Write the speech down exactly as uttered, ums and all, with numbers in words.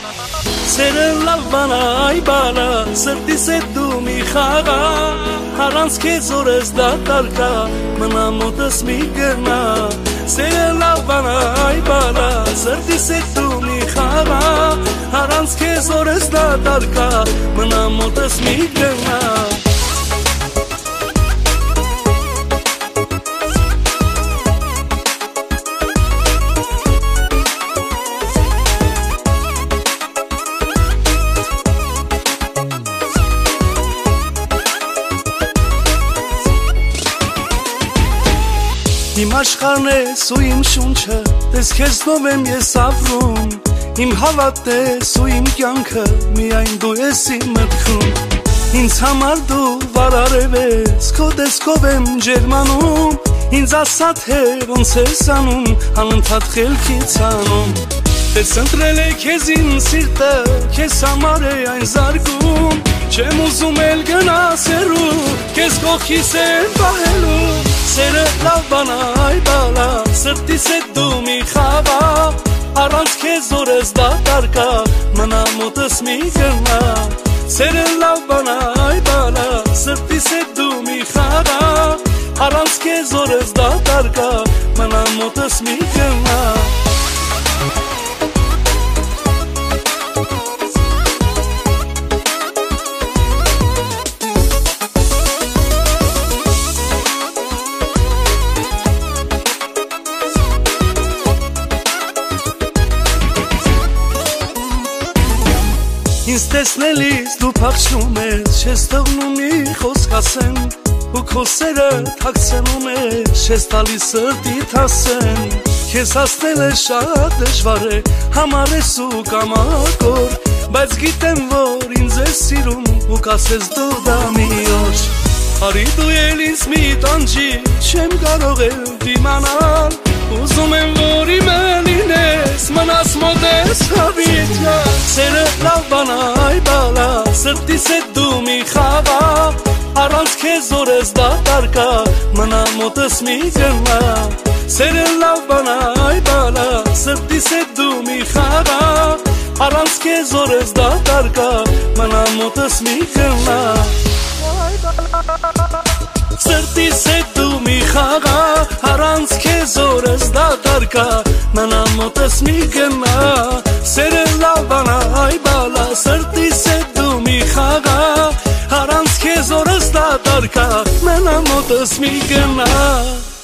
Սերը լավ բան է, այ բալա, սրտիս հետ դու մի խաղա, առանց քեզ օրս դատարկ է, մնա մոտս մի գնա, Սերը լավ բան է, այ բալա, սրտիս հետ դու մի խաղա, առանց քեզ օրս դատարկ է, մնա մոտս մի գնա Իմ աշխարհն ես ու իմ շունչը, տես քեզնով եմ ես ապրում, Իմ հավատն ես ու իմ կյանքը, միայն դու ես իմ մտքում, Ինձ համար դու վարարև ես, քո տեսքով եմ ջերմանում, Ինձ ասա թե ոնց ես անում, անընդհատ խելքից անում, Տես ընտրել է քեզ իմ սիրտը, քեզ համար է այն զարգում, Չեմ ուզում էլ գնաս հեռու, քեզ կողքիս եմ պահելու Սերը լավ բան է, այ բալա, սրտիս հետ դու մի խաղա, առանց քեզ օրս դատարկ է, մնա մոտս մի գնա Սերը լավ բան է, այ բալա, սրտիս հետ դու մի խաղա, առանց քեզ օրս դատարկ է, մնա մոտս մի գնա Ինձ տեսնելիս դու փախչում ես, չես թողնում մի խոսք ասեմ, ու քո սերը թաքցնում ես, չես տալիս սրտիդ ասեմ, քեզ հասնել է շատ դժվար է, համար ես ու կամակոր, բայց գիտեմ որ ինձ ես սիրում, ու կասես դու դա մի օր, արի դու էլ ինձ մի տանջի, չեմ կարող էլ դիմանալ, ուզում եմ որ իմը լինես, մնաս մոտ ես հավիտյան, Սերը լավ բան է, այ բալա, սրտիս հետ դու մի խաղա, առանց քեզ օրս դատարկ է, մնա մոտս մի գնա, Սերը լավ բան է, այ բալա, սրտիս հետ դու մի խաղա, առանց քեզ օրս դատարկ է, մնա մոտս մի գնա Սրտիս հետ դու մի խաղա, առանց քեզ օրս դատարկ է, մնա մոտս մի գնա Սերը լավ բան է, այ բալա, սրտիս հետ դու մի խաղա, առանց քեզ օրս դատարկ է, մնա մոտս մի գնա